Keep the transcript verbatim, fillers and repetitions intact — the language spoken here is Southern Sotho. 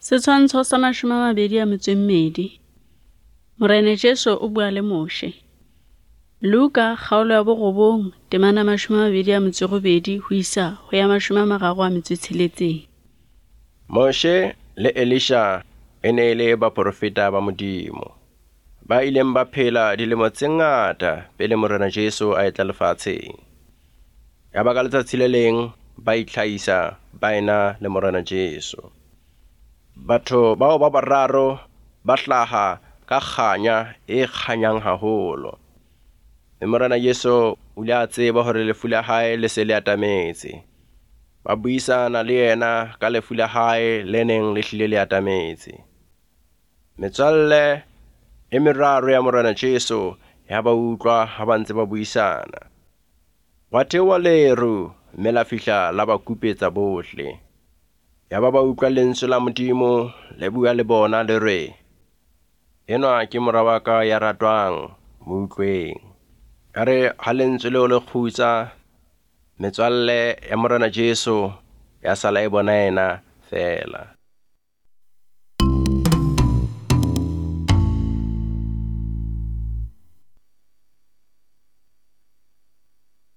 Setshwantsho sa mashome a mabedi a metso e mmedi. Morena Jesu o bua le Moshe. Luka kgaolo ya borobong temana mashome a mabedi a metso e robedi ho isa ho ya mashome a mararo a metso e tsheletseng. Moshe le Elisha e ne le baprofeta ba Modimo. Ba ileng ba phela dilemo tse ngata pele morena Jesu a etla lefatsheng. Ya ba ka letsatsi le leng ba itlhaisa ba ena le morena Jesu. Batho bao ba bararo ba hlaha ka kganya e kganyang haholo. Le morena Jesu o ile a tseba hore lefu la hae le se le atametse. Ba buisana le yena ka lefu la hae le neng le hlile le atametse. Metswalle e meraro ya morena Jesu ya ba utlwa ha ba ntse ba buisana. Wa thewa leru mme la fihla la ba kupetsa bohle. Ya ba ba utlwa lentswe la Modimo le bua le bona le re, enwa ke mora wa ka ya ratwang, mo utlweng. Ya re ha lentswe leo le kgutsa, metswalle ya morena Jesu ya sala e bona ena fela.